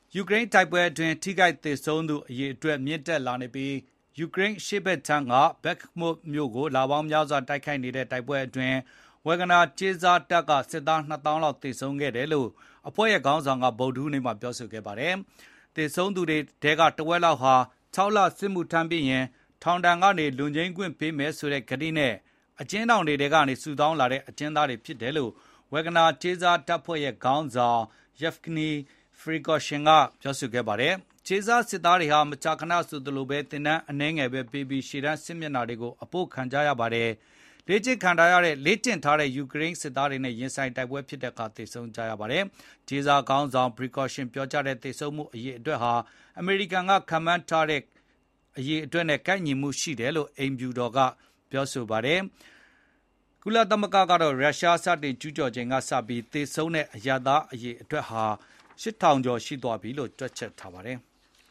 ယူကရိန်းတိုက်ပွဲအတွင်းထိခိုက်သေဆုံးသူအရေအတွက်မြင့်တက်လာနေပြီးယူကရိန်းရှေ့ဘက်ခြမ်းကဘက်မုတ်မြို့ကိုလာပေါင်းများစွာတိုက်ခိုက်နေတဲ့တိုက်ပွဲအတွင်းဝေဂနာကျေးစားတပ်ကစစ်သား2000လောက်သေဆုံးခဲ့တယ်လို့အဖွဲ့ရဲ့ခေါင်းဆောင်ကဗုဒ္ဓဟူးနေ့မှာပြောဆိုခဲ့ပါတယ်။သေဆုံးသူတွေထဲကတဝက်လောက်ဟာ6လစစ်မှုထမ်းပြီးရင်ထောင်ဒဏ်ကနေလွန်ငင်းခွင့်ပေးမယ်ဆိုတဲ့ကတိနဲ့အကျဉ်းထောင်တွေကနေစုဆောင်းလာတဲ့အကျဉ်းသားတွေဖြစ်တယ်လို့ဝေဂနာကျေးစားတပ်ဖွဲ့ရဲ့ခေါင်းဆောင် Yevgeny Prigozhin ကပြောဆိုခဲ့ပါတယ်။ကျေးစားစစ်သားတွေဟာမကြာခဏဆိုသလိုပဲတင်တန်းအနှဲငယ်ပဲပေးပြီးရှေ့တန်းစစ်မျက်နှာတွေကိုအပို့ခံကြရပါတယ်။လေ့ကျင့်ထားတဲ့ယူကရိန်းစစ်သားတွေနဲ့ရင်ဆိုင်တိုက်ပွဲဖြစ်တဲ့အခါသေဆုံးကြရပါတယ်။ကျေးစားခေါင်းဆောင် Prigozhin ပြောကြားတဲ့သေဆုံးမှုအရေအတွက်ဟာအမေရိကန်ကခန့်မှန်းထားတဲ့အရေအတွက်နဲ့ကိုက်ညီမှုရှိတယ်လို့အိမ်ဖြူတော်ကပြောဆိုပါတယ်။ကုလသမဂ္ဂကတော့ရုရှားစတင်ကျူးကျော်ချိန်ကစပြီးသေဆုံးတဲ့အရသားအရေအတွက်ဟာ8000ကျော်ရှိသွားပြီလို့တွက်ချက်ထားပါတယ်။